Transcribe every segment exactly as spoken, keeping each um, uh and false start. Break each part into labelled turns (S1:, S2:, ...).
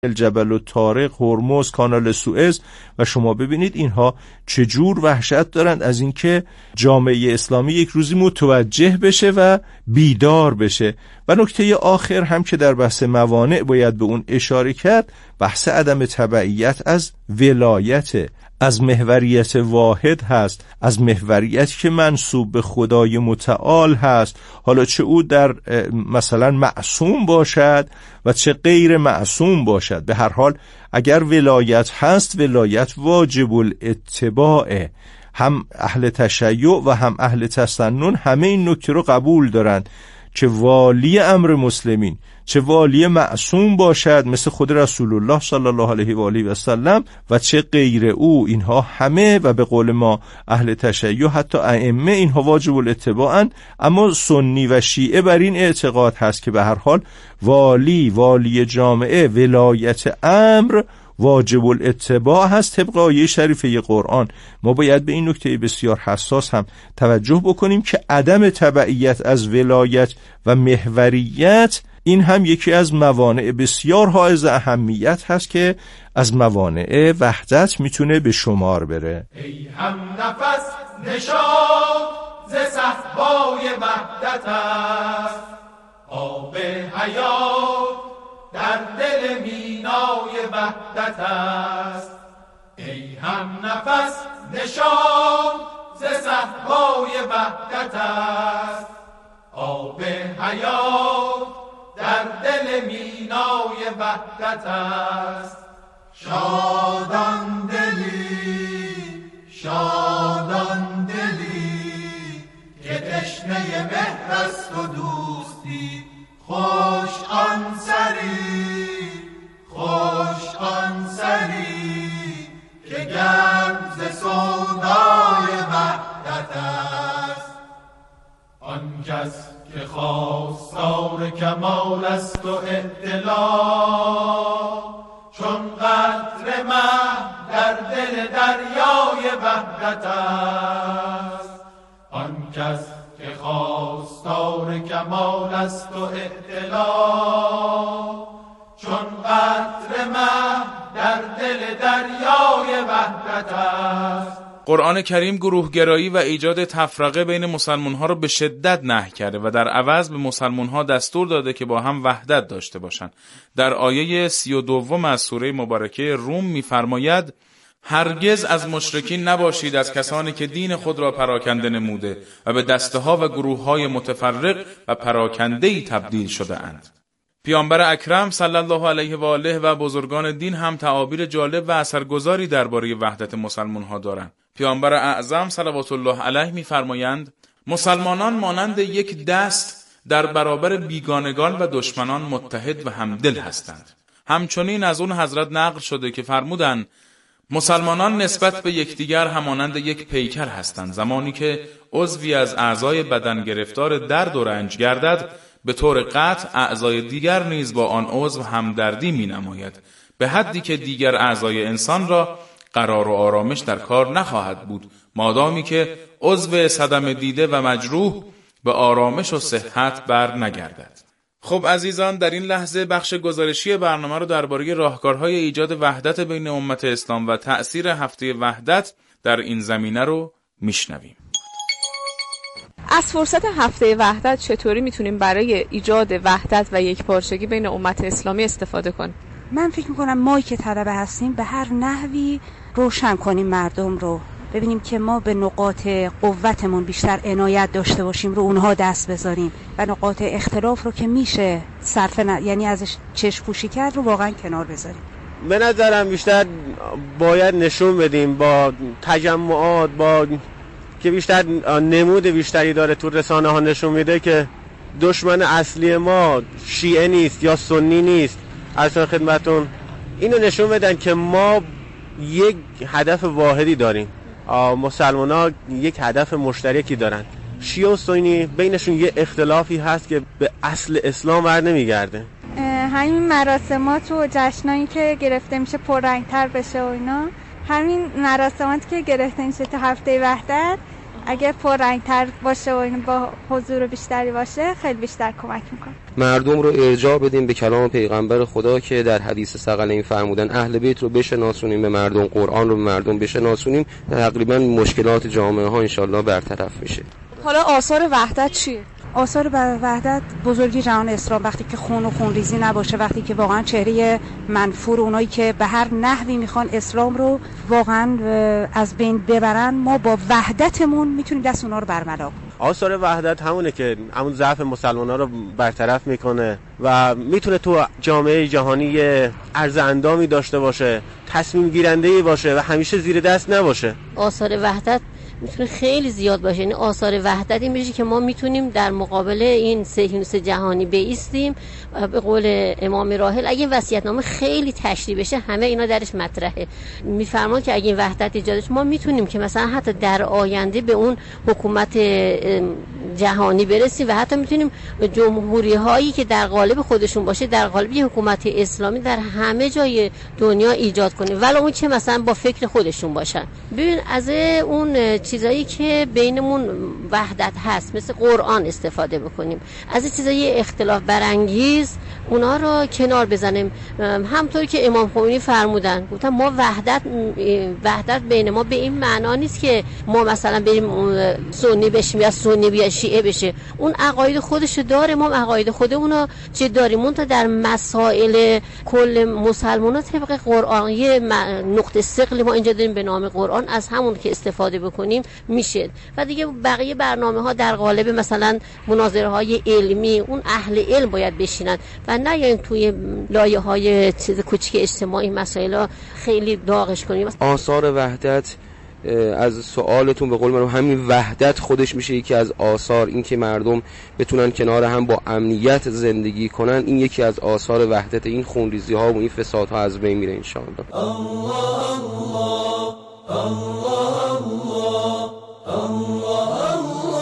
S1: الجبل الطارق، هرمز، کانال سوئز و شما ببینید اینها چجور وحشت دارند از اینکه جامعه اسلامی یک روزی متوجه بشه و بیدار بشه. و نکته آخر هم که در بحث موانع باید به اون اشاره کرد، بحث عدم تبعیت از ولایت، از محوریت واحد هست، از محوریت که منسوب به خدای متعال هست، حالا چه او در مثلا معصوم باشد و چه غیر معصوم باشد. به هر حال اگر ولایت هست، ولایت واجب الاتباعه. هم اهل تشیع و هم اهل تسنن همه این نکته رو قبول دارند که والی امر مسلمین چه والی معصوم باشد مثل خود رسول الله صلی الله علیه و آله و سلم و چه غیر او، اینها همه و به قول ما اهل تشیع حتی ائمه اینها واجب الاتباعن. اما سنی و شیعه بر این اعتقاد هست که به هر حال والی والی جامعه ولایت امر واجب الاتباع هست طبق آیه شریفه قرآن. ما باید به این نکته بسیار حساس هم توجه بکنیم که عدم تبعیت از ولایت و محوریت این هم یکی از موانع بسیار حائز اهمیت هست که از موانع وحدت میتونه به شمار بره.
S2: ای هم نفس نشاد ز صحبای وحدت است، آب حیات در دل مینای وحدت است. ای هم نفس نشاد ز صحبای وحدت است، آب حیات در دل مینای وحدت است. شادان دلی شادان دلی که تشنه مهر است و دوستی، خوش آن سری خوش آن سری که گرم ز سودای وحدت است. آن کس که خواستار کمال است و اعتلا، چون قطره مه در دل دریای وحدت است. آن کس که خواستار کمال است و اعتلا، چون قطره مه در دل دریای وحدت است.
S3: قرآن کریم گروهگرایی و ایجاد تفرقه بین مسلمان‌ها را به شدت نهی کرده و در عوض به مسلمان‌ها دستور داده که با هم وحدت داشته باشند. در آیه سی و دوم از سوره مبارکه روم می‌فرماید: هرگز از مشرکین نباشید از کسانی که دین خود را پراکنده نموده و به دسته‌ها و گروه‌های متفرق و پراکنده‌ای تبدیل شده اند. پیامبر اکرم صلی الله علیه و آله و بزرگان دین هم تعابیر جالب و اثرگذاری درباره وحدت مسلمان‌ها دارند. پیامبر اعظم صلوات الله علیه می‌فرمایند: مسلمانان مانند یک دست در برابر بیگانگان و دشمنان متحد و همدل هستند. همچنین از اون حضرت نقل شده که فرمودند: مسلمانان نسبت به یکدیگر همانند یک پیکر هستند. زمانی که عضوی از اعضای بدن گرفتار درد و رنج گردد، به طور قطع اعضای دیگر نیز با آن عضو همدردی می نماید، به حدی که دیگر اعضای انسان را قرار و آرامش در کار نخواهد بود، مادامی که عضو صدمه دیده و مجروح به آرامش و صحت بر نگردد. خب عزیزان، در این لحظه بخش گزارشی برنامه رو درباره راهکارهای ایجاد وحدت بین امت اسلام و تأثیر هفته وحدت در این زمینه رو میشنویم.
S4: از فرصت هفته وحدت چطوری میتونیم برای ایجاد وحدت و یکپارچگی بین امت اسلامی استفاده کنیم؟
S5: من فکر میکنم ما که طلبه هستیم به هر نحوی روشن کنیم مردم رو، ببینیم که ما به نقاط قوتمون بیشتر عنایت داشته باشیم، رو اونها دست بذاریم و نقاط اختلاف رو که میشه صرف ن... یعنی ازش چشم پوشی کرد رو واقعا کنار بذاریم.
S6: به نظرم بیشتر باید نشون بدیم با تجمعات، با که بیشتر نمود بیشتری داره تو رسانه ها نشون میده که دشمن اصلی ما شیعه نیست یا سنی نیست. اصلا خدمتون اینو نشون بدن که ما یک هدف واحدی داریم. مسلمان ها یک هدف مشترکی دارن. شیعه و سنی بینشون یه اختلافی هست که به اصل اسلام بر نمیگرده.
S7: همین مراسمات و جشنایی که گرفته میشه پررنگتر بشه و اینا، همین مراسماتی که گرفته میشه تا هفته وحدت اگه پررنگ‌تر باشه و این با حضور بیشتری باشه خیلی بیشتر کمک میکنه.
S8: مردم رو ارجاع بدیم به کلام پیغمبر خدا که در حدیث ثقلین فرمودن اهل بیت رو بشناسونیم به مردم، قرآن رو به مردم بشناسونیم، تقریبا مشکلات جامعه ها انشالله برطرف میشه.
S4: حالا آثار وحدت چیه؟
S5: آثار وحدت بزرگی جهان اسلام، وقتی که خون و خونریزی نباشه، وقتی که واقعا چهره منفور اونایی که به هر نحوی میخوان اسلام رو واقعا از بین ببرن، ما با وحدتمون میتونیم دست اونا رو برملا کنیم.
S6: آثار وحدت همونه که همون ضعف مسلمان‌ها رو برطرف میکنه و میتونه تو جامعه جهانی عرض اندامی داشته باشه، تصمیم گیرنده‌ای باشه و همیشه زیر دست نباشه.
S9: آثار وحدت میتونه خیلی زیاد باشه. یعنی آثار وحدتی میشه که ما میتونیم در مقابل این صهیونیسم جهانی بایستیم. به قول امام راحل اگه این وصیت‌نامه خیلی تشریح بشه همه اینا درش مطرحه. میفرمان که اگه این وحدت ایجاد شه ما میتونیم که مثلا حتی در آینده به اون حکومت جهانی برسیم و حتی میتونیم جمهوری هایی که در قالب خودشون باشه در قالب یه حکومت اسلامی در همه جای دنیا ایجاد کنیم، ولی اون چه مثلا با فکر خودشون باشن. ببین از اون چیزایی که بینمون وحدت هست مثل قرآن استفاده بکنیم، از چیزای اختلاف برانگیز اونا رو کنار بزنیم. همونطور که امام خمینی فرمودن، گفتن ما وحدت وحدت بین ما به این معنا نیست که ما مثلا بریم سنی بشیم یا سنی بیا شیعه بشه. اون عقاید خودش داره، ما عقاید خودمون چه داریم. اون تا در مسائل کل مسلمان‌ها طبق قرآن یه نقطه ثقل ما اینجا داریم به نام قرآن، از همون که استفاده بکنیم میشه. و دیگه بقیه برنامه‌ها در قالب مثلا مناظره‌های علمی اون اهل علم باید بشینن و نه یعنی توی لایه‌های چیز کوچیک اجتماعی مسائل خیلی داغش کنیم.
S8: آثار وحدت از سوالتون به قول من همین وحدت خودش میشه یکی از آثار. این که مردم بتونن کنار هم با امنیت زندگی کنن، این یکی از آثار وحدت. این خونریزی ها و این فساد ها از بین میره انشاءالله. الله الله الله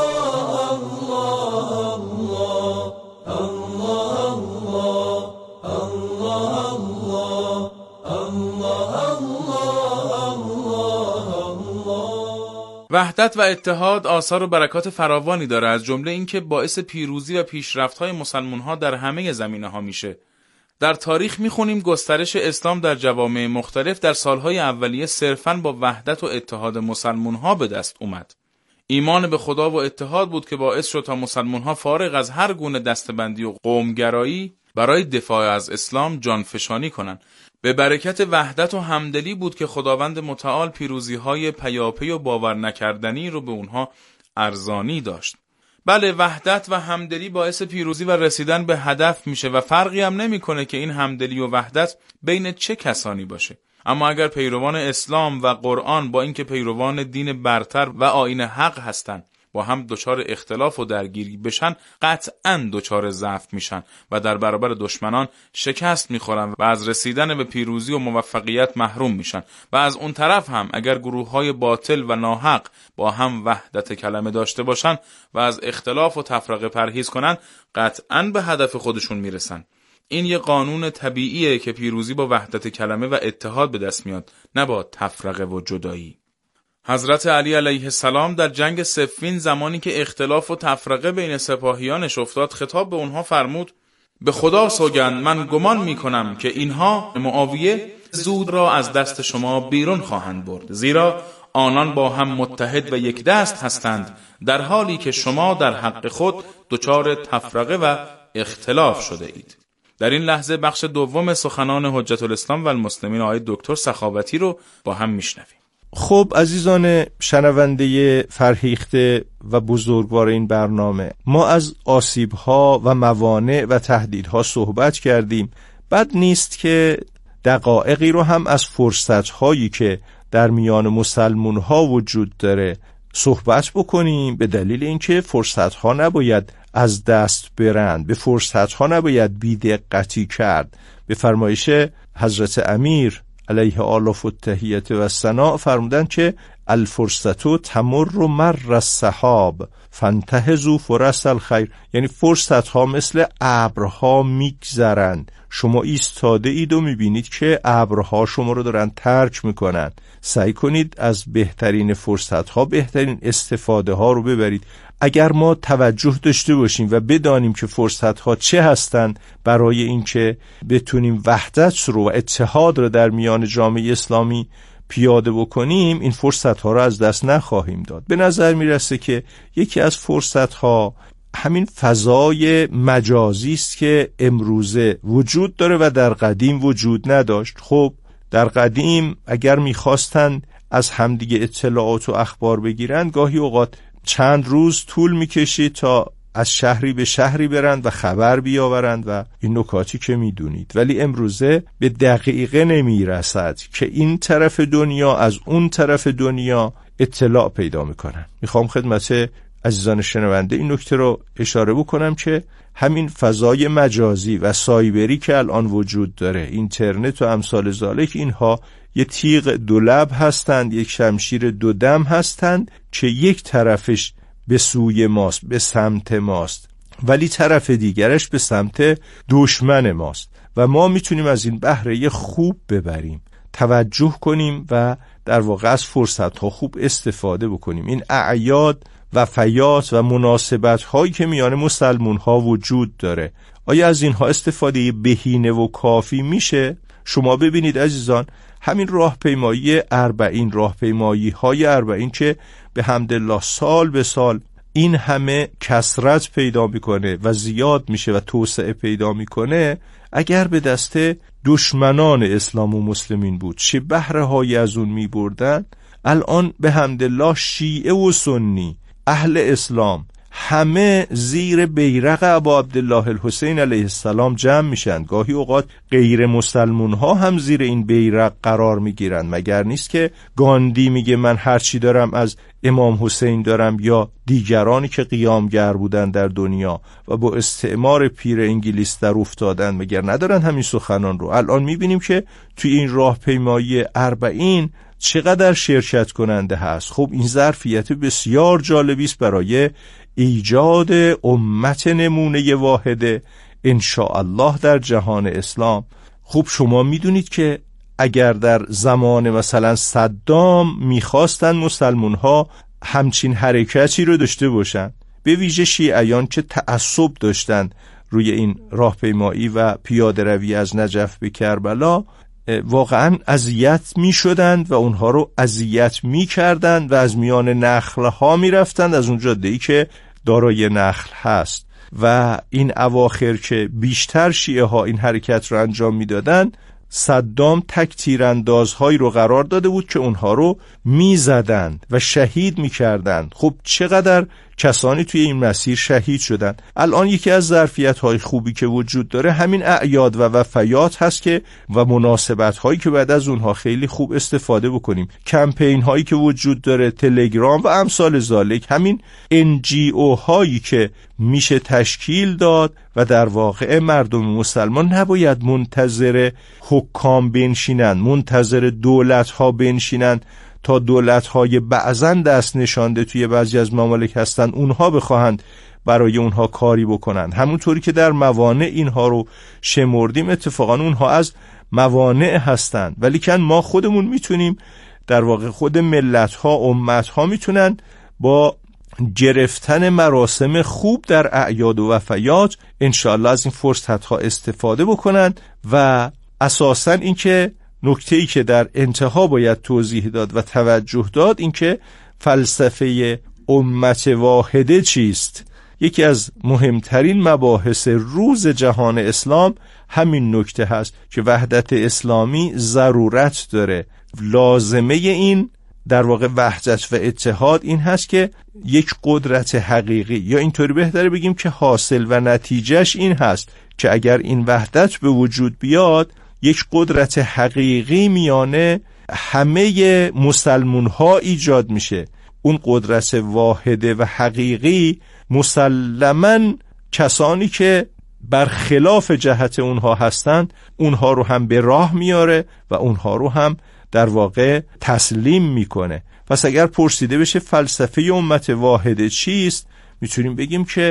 S3: وحدت و اتحاد آثار و برکات فراوانی داره، از جمله اینکه باعث پیروزی و پیشرفت‌های مسلمان‌ها در همه زمینه‌ها میشه. در تاریخ میخونیم گسترش اسلام در جوامع مختلف در سالهای اولیه صرفاً با وحدت و اتحاد مسلمان‌ها به دست اومد. ایمان به خدا و اتحاد بود که باعث شد تا مسلمان‌ها فارغ از هر گونه دستبندی و قومگرایی برای دفاع از اسلام جانفشانی کنند. به برکت وحدت و همدلی بود که خداوند متعال پیروزی‌های پیاپی و باور نکردنی رو به اونها ارزانی داشت. بله، وحدت و همدلی باعث پیروزی و رسیدن به هدف میشه و فرقی هم نمیکنه که این همدلی و وحدت بین چه کسانی باشه. اما اگر پیروان اسلام و قرآن با اینکه پیروان دین برتر و آیین حق هستند با هم دچار اختلاف و درگیری بشن، قطعاً دچار ضعف میشن و در برابر دشمنان شکست میخورن و از رسیدن به پیروزی و موفقیت محروم میشن. و از اون طرف هم اگر گروه‌های باطل و ناحق با هم وحدت کلمه داشته باشن و از اختلاف و تفرقه پرهیز کنن، قطعاً به هدف خودشون میرسن. این یه قانون طبیعیه که پیروزی با وحدت کلمه و اتحاد به دست میاد، نه با تفرقه و جدایی. حضرت علی علیه السلام در جنگ صفین زمانی که اختلاف و تفرقه بین سپاهیانش افتاد خطاب به اونها فرمود: به خدا سوگند من گمان می کنم که اینها معاویه زود را از دست شما بیرون خواهند برد، زیرا آنان با هم متحد و یک دست هستند، در حالی که شما در حق خود دچار تفرقه و اختلاف شده اید. در این لحظه بخش دوم سخنان حجت الاسلام و المسلمین آقای دکتر سخاوتی رو با هم میشنویم.
S1: خب عزیزان شنونده فرهیخته و بزرگوار این برنامه، ما از آسیب‌ها و موانع و تهدیدها صحبت کردیم. بد نیست که دقایقی رو هم از فرصت‌هایی که در میان مسلمان‌ها وجود داره صحبت بکنیم، به دلیل اینکه فرصت‌ها نباید از دست برند، به فرصت‌ها نباید بی‌دقتی کرد. به فرمایش حضرت امیر علیه آلاف و تحییت و ثنا فرمودن که الفرصتو تمر و مر السحاب فانتهزوا فرص الخیر، یعنی فرصت ها مثل ابرها میگذرند، شما ایستاده اید و میبینید که ابرها شما رو دارن ترک میکنن. سعی کنید از بهترین فرصتها بهترین استفاده ها رو ببرید. اگر ما توجه داشته باشیم و بدانیم که فرصتها چه هستند برای اینکه بتونیم وحدت رو و اتحاد رو در میان جامعه اسلامی پیاده بکنیم، این فرصتها رو از دست نخواهیم داد. به نظر میرسه که یکی از فرصتها همین فضای مجازی است که امروزه وجود داره و در قدیم وجود نداشت. خب در قدیم اگر میخواستن از همدیگه اطلاعات و اخبار بگیرن، گاهی اوقات چند روز طول میکشید تا از شهری به شهری برند و خبر بیاورند و این نکاتی که میدونید. ولی امروزه به دقیقه نمیرسد که این طرف دنیا از اون طرف دنیا اطلاع پیدا میکنن. میخوام خدمت عزیزان شنونده این نکته رو اشاره بکنم که همین فضای مجازی و سایبری که الان وجود داره، اینترنت و امثال ذالک، اینها یه تیغ دو لب هستند، یک شمشیر دو دم هستند که یک طرفش به سوی ماست، به سمت ماست، ولی طرف دیگرش به سمت دشمن ماست و ما میتونیم از این بهره خوب ببریم، توجه کنیم و در واقع از فرصت‌ها خوب استفاده بکنیم. این اعیاد و فیات و مناسبت هایی که میان مسلمون ها وجود داره، آیا از اینها استفاده بهینه و کافی میشه؟ شما ببینید عزیزان، همین راهپیمایی اربعین، راهپیمایی های اربعین که به حمدالله سال به سال این همه کثرت پیدا میکنه و زیاد میشه و توسعه پیدا میکنه، اگر به دست دشمنان اسلام و مسلمین بود چه بهره هایی از اون میبردن، الان به حمدالله شیعه و سنی، اهل اسلام، همه زیر بیرق ابا عبدالله الحسین علیه السلام جمع میشن. گاهی اوقات غیر مسلمون ها هم زیر این بیرق قرار میگیرن. مگر نیست که گاندی میگه من هرچی دارم از امام حسین دارم، یا دیگرانی که قیامگر بودن در دنیا و با استعمار پیر انگلیس در افتادن، مگر ندارن همین سخنان رو؟ الان میبینیم که توی این راهپیمایی اربعین چقدر شرکت کننده هست. خب این ظرفیت بسیار جالبی است برای ایجاد امت نمونه واحده انشاءالله در جهان اسلام. خب شما میدونید که اگر در زمان مثلا صدام میخواستن مسلمون ها همچین حرکتی رو داشته باشن، به ویژه شیعیان که تعصب داشتن روی این راهپیمایی و پیاده روی از نجف به کربلا، واقعا اذیت می شدند و اونها رو اذیت می کردند و از میان نخل ها می رفتند، از اون جاده‌ای که دارای نخل هست. و این اواخر که بیشتر شیعه ها این حرکت رو انجام می دادن، صدام تک تیراندازهایی رو قرار داده بود که اونها رو می زدند و شهید می کردند. خب چقدر کسانی توی این مسیر شهید شدن. الان یکی از ظرفیت‌های خوبی که وجود داره همین اعیاد و وفیات هست که و مناسبت‌هایی که بعد از اونها خیلی خوب استفاده بکنیم. کمپین هایی که وجود داره، تلگرام و امثال ذالک، همین ان جی او هایی که میشه تشکیل داد و در واقع مردم مسلمان نباید منتظر حکام بنشینن، منتظر دولت ها بنشینن تا دولت‌های بعضن دست نشانده توی بعضی از ممالک هستن اونها بخواهند برای اونها کاری بکنن. همونطوری که در موانع اینها رو شمردیم، اتفاقا اونها از موانع هستند، ولی کن ما خودمون میتونیم، در واقع خود ملت‌ها، امت‌ها میتونن با گرفتن مراسم خوب در اعیاد و وفیات انشاءالله از این فرصت‌ها استفاده بکنن. و اساساً این که نکته‌ای که در انتها باید توضیح داد و توجه داد، این که فلسفه امت واحده چیست. یکی از مهمترین مباحث روز جهان اسلام همین نکته هست که وحدت اسلامی ضرورت داره. لازمه این در واقع وحدت و اتحاد این هست که یک قدرت حقیقی، یا اینطوری بهتره بگیم که حاصل و نتیجهش این هست که اگر این وحدت به وجود بیاد، یک قدرت حقیقی میانه همه مسلمون ها ایجاد میشه. اون قدرت واحده و حقیقی مسلماً کسانی که برخلاف جهت اونها هستند اونها رو هم به راه میاره و اونها رو هم در واقع تسلیم میکنه. پس اگر پرسیده بشه فلسفه امت واحده چیست، میتونیم بگیم که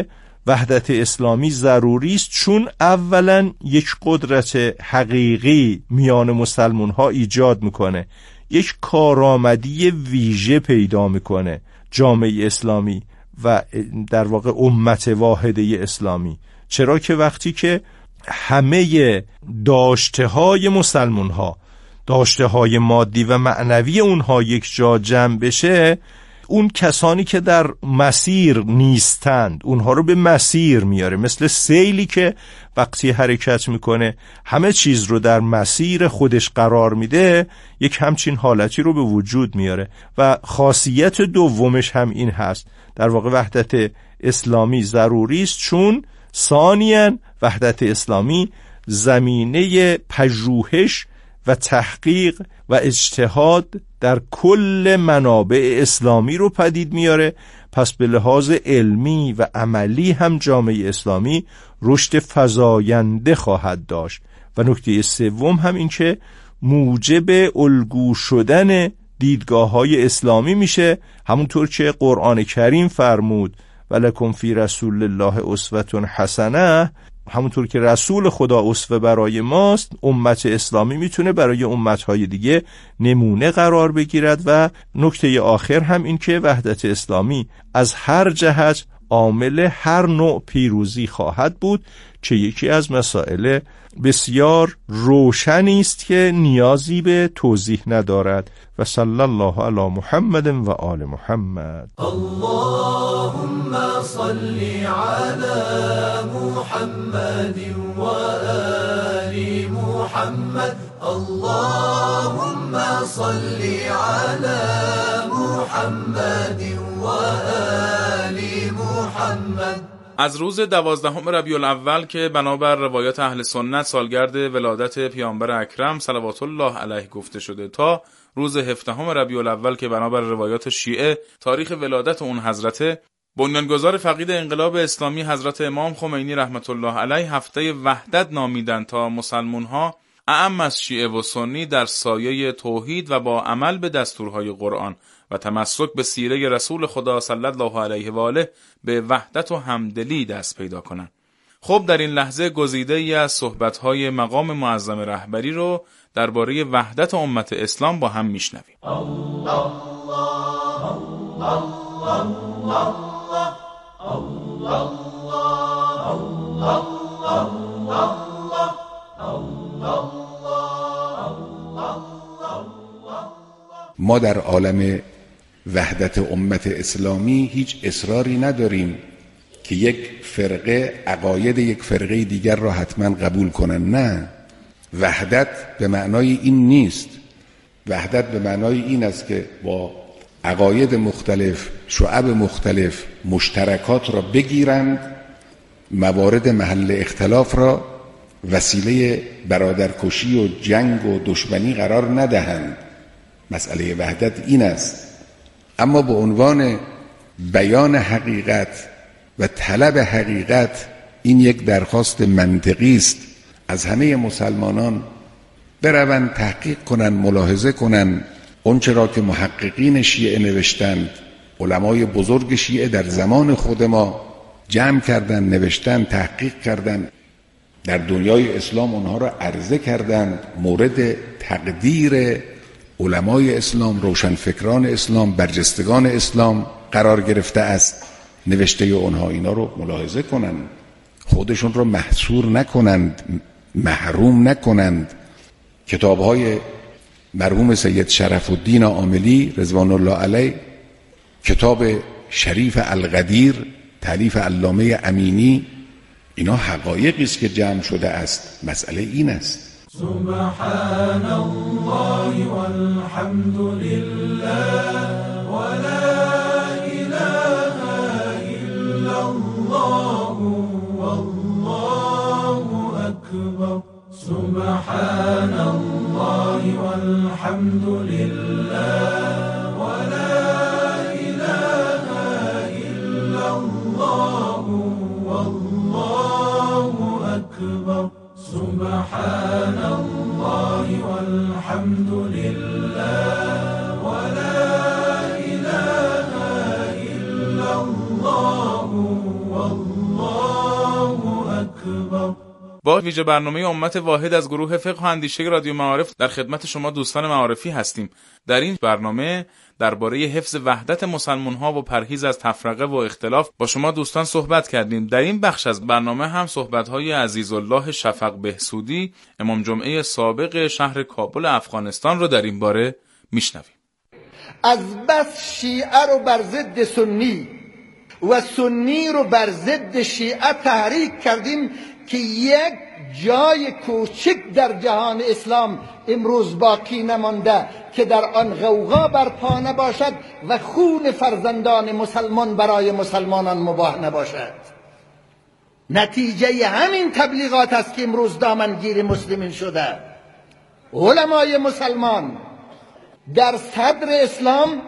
S1: وحدت اسلامی ضروری است، چون اولا یک قدرت حقیقی میان مسلمان ها ایجاد میکنه، یک کارآمدی ویژه پیدا میکنه جامعه اسلامی و در واقع امت واحده اسلامی. چرا که وقتی که همه داشته های مسلمان ها، داشته های مادی و معنوی اونها یک جا جمع بشه، اون کسانی که در مسیر نیستند اونها رو به مسیر میاره، مثل سیلی که وقتی حرکت میکنه همه چیز رو در مسیر خودش قرار میده، یک همچین حالتی رو به وجود میاره. و خاصیت دومش هم این هست، در واقع وحدت اسلامی ضروری است چون ثانیاً وحدت اسلامی زمینه پژوهش و تحقیق و اجتهاد در کل منابع اسلامی رو پدید میاره. پس به لحاظ علمی و عملی هم جامعه اسلامی رشد فزاینده خواهد داشت. و نکته سوم هم این که موجب الگو شدن دیدگاه‌های اسلامی میشه، همونطور که قرآن کریم فرمود ولکم فی رسول الله اسوة حسنه، همونطور که رسول خدا اسوه برای ماست، امت اسلامی میتونه برای امتهای دیگه نمونه قرار بگیرد. و نکته آخر هم این که وحدت اسلامی از هر جهت عامل هر نوع پیروزی خواهد بود، که یکی از مسائل بسیار روشنی است که نیازی به توضیح ندارد. و صلی الله علی محمد و آل محمد.
S2: اللهم صل علی محمد و آل محمد. اللهم صل علی محمد و آل محمد.
S3: از روز دوازدهم ربیع الاول که بنابر روایات اهل سنت سالگرد ولادت پیامبر اکرم صلوات الله علیه گفته شده تا روز هفدهم ربیع الاول که بنابر روایات شیعه تاریخ ولادت اون حضرت، بنیانگذار فقید انقلاب اسلامی حضرت امام خمینی رحمت الله علیه هفته وحدت نامیدند تا مسلمان ها اعم از شیعه و سنی در سایه توحید و با عمل به دستورهای قرآن و تمسک به سیره رسول خدا صلی الله علیه و آله به وحدت و همدلی دست پیدا کنند. خب در این لحظه گزیده ای از صحبت‌های مقام معظم رهبری رو درباره وحدت امت اسلام با هم میشنویم. الله الله الله الله
S10: ما در عالم وحدت امت اسلامی هیچ اصراری نداریم که یک فرقه عقاید یک فرقه دیگر را حتما قبول کنن. نه، وحدت به معنای این نیست. وحدت به معنای این است که با عقاید مختلف، شعب مختلف مشترکات را بگیرند، موارد محل اختلاف را وسیله برادرکشی و جنگ و دشمنی قرار ندهند. مسئله وحدت این است. اما به عنوان بیان حقیقت و طلب حقیقت این یک درخواست منطقی است از همه مسلمانان بروند تحقیق کنند، ملاحظه کنند اونچه را که محققین شیعه نوشتند، علمای بزرگ شیعه در زمان خود ما جمع کردند، نوشتند، تحقیق کردند، در دنیای اسلام اونها را عرضه کردند، مورد تقدیر علمای اسلام، روشنفکران اسلام، برجستگان اسلام قرار گرفته است. نوشته اونها اینا رو ملاحظه کنند، خودشون رو محصور نکنند، محروم نکنند. کتاب‌های مرحوم سید شرف الدین عاملی رضوان الله علیه، کتاب شریف القدیر تالیف علامه امینی، اینا حقایقی است که جمع شده است. مسئله این است.
S2: سبحان الله والحمد لله ولا اله الا الله والله اکبر. سبحان الله والحمد لله ولا اله الا الله والله اکبر. سبحان الله والحمد لله ولا اله الا الله والله
S3: با ویژه برنامه امت واحد از گروه فقه و اندیشه رادیو معارف در خدمت شما دوستان معارفی هستیم. در این برنامه درباره حفظ وحدت مسلمان‌ها و پرهیز از تفرقه و اختلاف با شما دوستان صحبت کردیم. در این بخش از برنامه هم صحبت‌های عزیزالله شفق بهسودی، امام جمعه سابق شهر کابل افغانستان رو در این باره میشنویم.
S11: از بس شیعه رو بر ضد سنی و سنی رو بر ضد شیعه تحریک کردیم که یک جای کوچک در جهان اسلام امروز باقی نمانده که در آن غوغا برپا نباشد و خون فرزندان مسلمان برای مسلمانان مباح نباشد. نتیجه همین تبلیغات است که امروز دامنگیر مسلمین شده. علمای مسلمان در صدر اسلام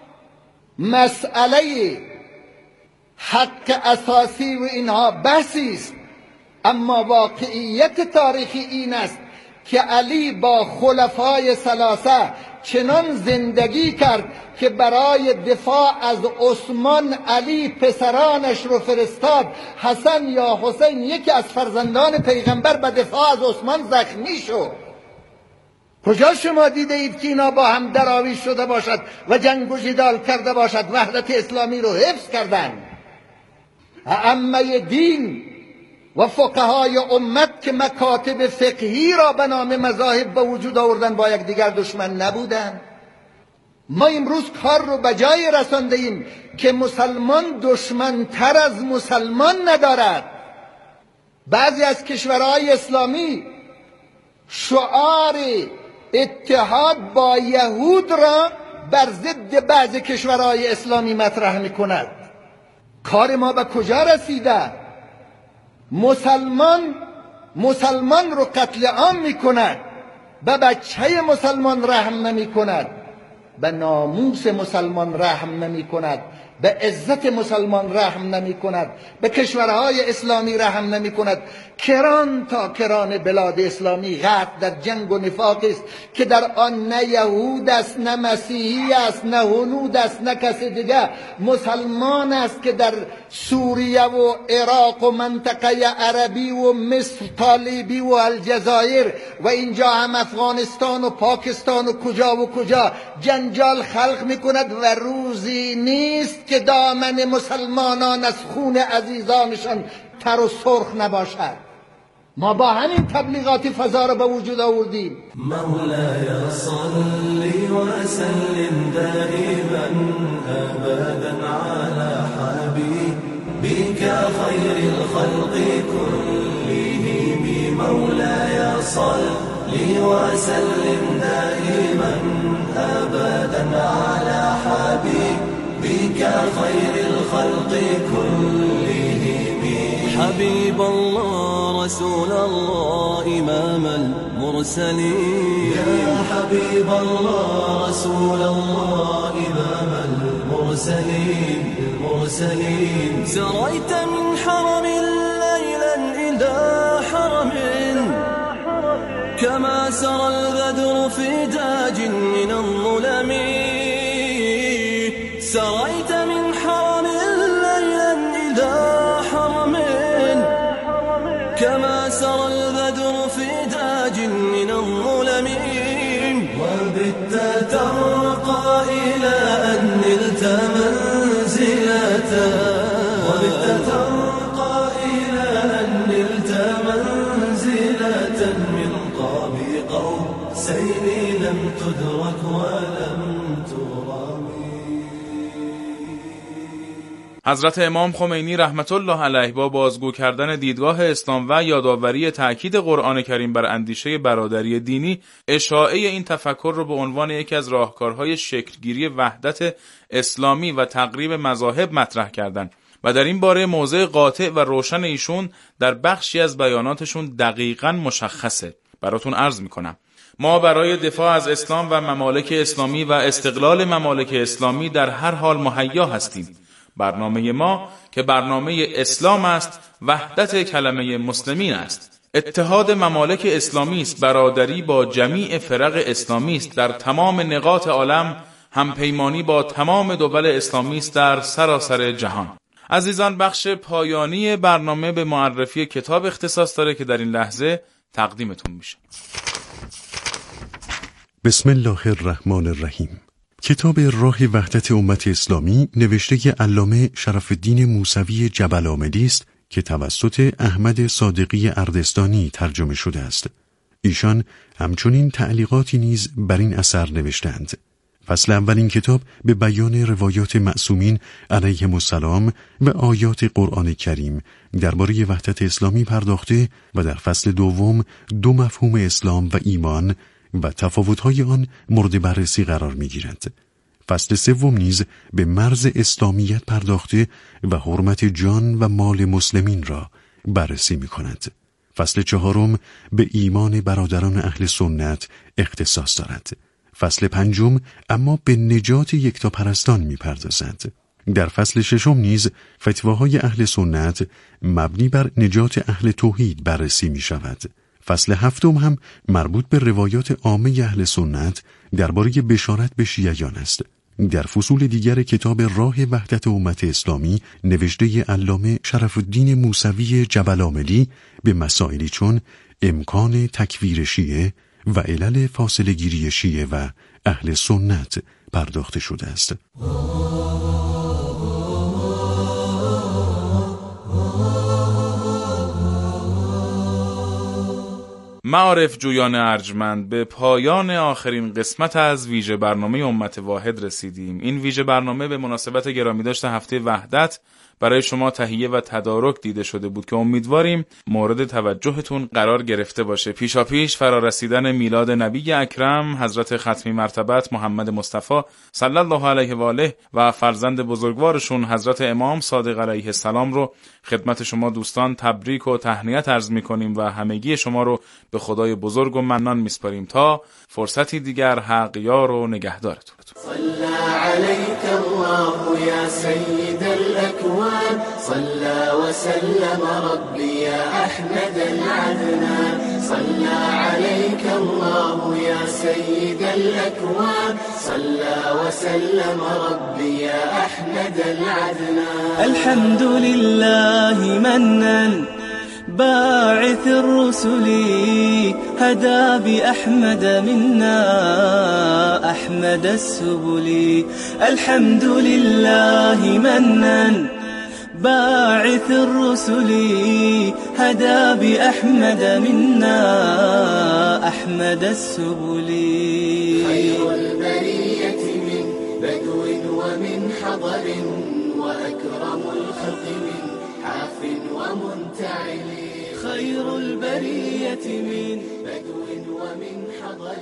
S11: مسئله حق اساسی و اینها بحثی است، اما واقعیت تاریخی این است که علی با خلفای ثلاثه چنان زندگی کرد که برای دفاع از عثمان علی پسرانش رو فرستاد. حسن یا حسین یکی از فرزندان پیغمبر به دفاع از عثمان زخمی شد. کجا شما دیده اید که اینا با هم دراویش شده باشد و جنگ و جدال کرده باشد، وحدت اسلامی رو حفظ کردن؟ ائمه دین و فقهای امت که مکاتب فقهی را به نام مذاهب به وجود آوردن با یک دیگر دشمن نبودن. ما امروز کار رو به جای رسانده ایم که مسلمان دشمن تر از مسلمان ندارد. بعضی از کشورهای اسلامی شعار اتحاد با یهود را بر ضد بعضی کشورهای اسلامی مطرح می‌کند. کار ما به کجا رسیده؟ مسلمان مسلمان رو قتل عام می‌کند، به بچه مسلمان رحم نمی‌کند، به ناموس مسلمان رحم نمی‌کند، به عزت مسلمان رحم نمی‌کند، به کشورهای اسلامی رحم نمی‌کند. کران تا کران بلاد اسلامی غرق در جنگ و نفاق است که در آن نه یهود است، نه مسیحی است، نه هنود است، نه کسی دیگه. مسلمان است که در سوریه و عراق و منطقه عربی و مصر تا لیبی و الجزایر و اینجا هم افغانستان و پاکستان و کجا و کجا جنجال خلق می‌کند و روزی نیست که دامن مسلمانان از خون عزیزانشان تر و سرخ نباشد. ما با همین تبلیغاتی فضا را به وجود آوردیم.
S2: مولاي صل وسلم دائما ابدا على حبيبك خير الخلق كلهم. مولاي صل وسلم دائما ابدا على حبيبك خير الخلق كلهم. حبيب الله رسول الله إمام المرسلين. يا حبيب الله رسول الله إمام المرسلين المرسلين. سريت من حرم ليلا إلى حرم كما سرى البدر في تاج من الظلم. سريت من حرم ليلا إلى حرم كما سرى البدر في تاج من الظلم. وبت ترقى إلى أن نلت منزلة. وبت ترقى إلى أن نلت منزلة من قاب قوسين لم تدرك ولم ترمي.
S3: حضرت امام خمینی رحمت الله علیه با بازگو کردن دیدگاه اسلام و یادآوری تأکید قرآن کریم بر اندیشه برادری دینی، اشاعه این تفکر را به عنوان یکی از راهکارهای شکلگیری وحدت اسلامی و تقریب مذاهب مطرح کردند و در این باره موضع قاطع و روشن ایشون در بخشی از بیاناتشون دقیقاً مشخصه. براتون عرض میکنم. ما برای دفاع از اسلام و ممالک اسلامی و استقلال ممالک اسلامی در هر حال مهیا هستیم. برنامه ما که برنامه اسلام است، وحدت کلمه مسلمین است. اتحاد ممالک اسلامی است، برادری با جمیع فرق اسلامی است در تمام نقاط عالم، همپیمانی با تمام دول اسلامی است در سراسر جهان. عزیزان، بخش پایانی برنامه به معرفی کتاب اختصاص داره که در این لحظه تقدیمتون میشه.
S12: بسم الله الرحمن الرحیم. کتاب راه وحدت امت اسلامی نوشته علامه شرف الدین موسوی جبل‌عاملی است که توسط احمد صادقی اردستانی ترجمه شده است. ایشان همچنین تعلیقاتی نیز بر این اثر نوشتند. فصل اول این کتاب به بیان روایات معصومین علیهم السلام و آیات قرآن کریم درباره وحدت اسلامی پرداخته و در فصل دوم دو مفهوم اسلام و ایمان و تفاوت‌های آن مورد بررسی قرار می‌گیرد. فصل سوم نیز به مرز اسلامیت پرداخته و حرمت جان و مال مسلمین را بررسی می‌کند. فصل چهارم به ایمان برادران اهل سنت اختصاص دارد. فصل پنجم اما به نجات یکتاپرستان می‌پردازد. در فصل ششم نیز فتواهای اهل سنت مبنی بر نجات اهل توحید بررسی می‌شود. فصل هفتم هم مربوط به روایات عامه اهل سنت درباره بشارت به شیعیان است. در فصول دیگر کتاب راه وحدت امت اسلامی نوشته علامه شرف الدین موسوی جبل‌عاملی به مسائلی چون امکان تکفیر شیعه و علل فاصله گیری شیعه و اهل سنت پرداخته شده است.
S3: معارف جویان ارجمند، به پایان آخرین قسمت از ویژه برنامه امت واحد رسیدیم. این ویژه برنامه به مناسبت گرامی داشته هفته وحدت برای شما تهیه و تدارک دیده شده بود که امیدواریم مورد توجهتون قرار گرفته باشه. پیشا پیش فرارسیدن میلاد نبی اکرم حضرت ختمی مرتبت محمد مصطفی صلی الله علیه و آله و فرزند بزرگوارشون حضرت امام صادق علیه السلام رو خدمت شما دوستان تبریک و تهنیت عرض می‌کنیم و همگی شما رو به خدای بزرگ و منان میسپاریم تا فرصتی دیگر. حق یار و نگهدارتون.
S2: صلى عليك الله يا سيد الأكوان، صلى وسلم ربي يا أحمد العدنان، صلى عليك الله يا سيد الأكوان، صلى وسلم ربي يا أحمد العدنان. الحمد لله منن باعث الرسل هدى بأحمد منا أحمد السبل. الحمد لله منن باعث الرسل هدى بأحمد منا أحمد السبل. خير البرية من بدو ومن حضر وأكرم الخلق من عاف ومنتعل. خير البرية من بدو ومن حضر.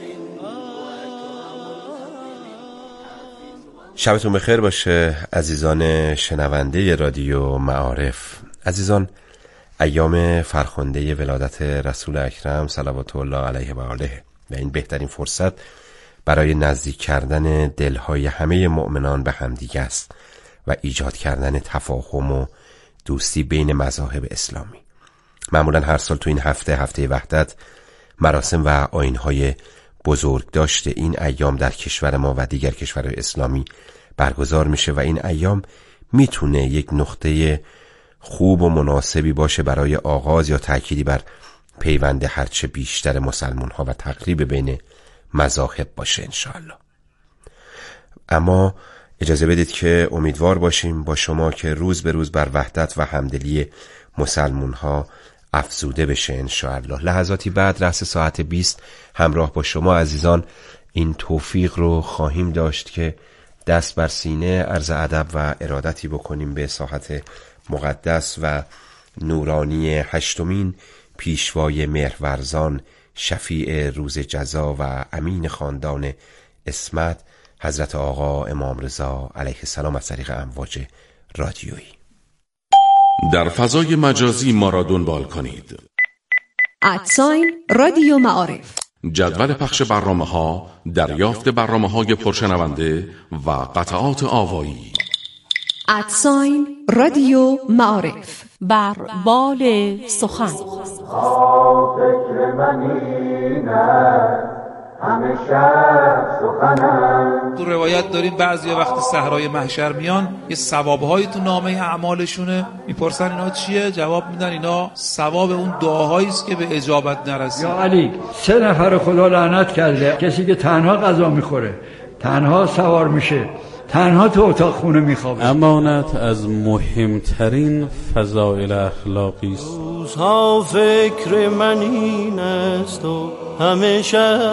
S13: شبتون بخیر باشه عزیزان شنونده رادیو معارف. عزیزان، ایام فرخنده ولادت رسول اکرم صلوات الله علیه و آله و این بهترین فرصت برای نزدیک کردن دلهای همه مؤمنان به همدیگه است و ایجاد کردن تفاهم و دوستی بین مذاهب اسلامی. معمولا هر سال تو این هفته هفته وحدت مراسم و آیین‌های بزرگ داشته این ایام در کشور ما و دیگر کشورهای اسلامی برگزار میشه و این ایام میتونه یک نقطه خوب و مناسبی باشه برای آغاز یا تأکیدی بر پیوند هرچه بیشتر مسلمان ها و تقریب بین مذاهب باشه انشاءالله. اما اجازه بدید که امیدوار باشیم با شما که روز به روز بر وحدت و همدلی مسلمان ها افزوده بشه انشاءالله. لحظاتی بعد رأس ساعت بیست همراه با شما عزیزان این توفیق رو خواهیم داشت که دست بر سینه عرض ادب و ارادتی بکنیم به ساحت مقدس و نورانی هشتمین پیشوای مهرورزان، شفیع روز جزا و امین خاندان اسمت، حضرت آقا امام رضا علیه السلام از طریق امواج رادیویی.
S14: در فضای مجازی ما را دنبال کنید.
S15: ادساین رادیو معارف.
S14: جدول پخش برنامه ها، دریافت برنامه های پرشنونده و قطعات آوایی.
S15: ادساین رادیو معارف. بر بال سخن.
S2: فکر من اینه همه
S16: تو روایت داریم بعضی وقت صحرای محشر میان یه ثوابهایی تو نامه اعمالشونه، میپرسن اینا چیه؟ جواب میدن اینا ثواب اون دعاهایی است که به اجابت نرسید.
S17: یا علی، سه نفر خدا لعنت کرده، کسی که تنها غذا میخوره، تنها سوار میشه، تنها تو اتاق خونه میخوابه.
S18: امانت از مهمترین فضائل اخلاقی است.
S2: روزها فکر من این است و همیشه